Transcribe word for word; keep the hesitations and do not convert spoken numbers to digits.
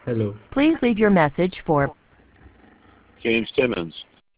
Hello. Please leave your message for James Timmons.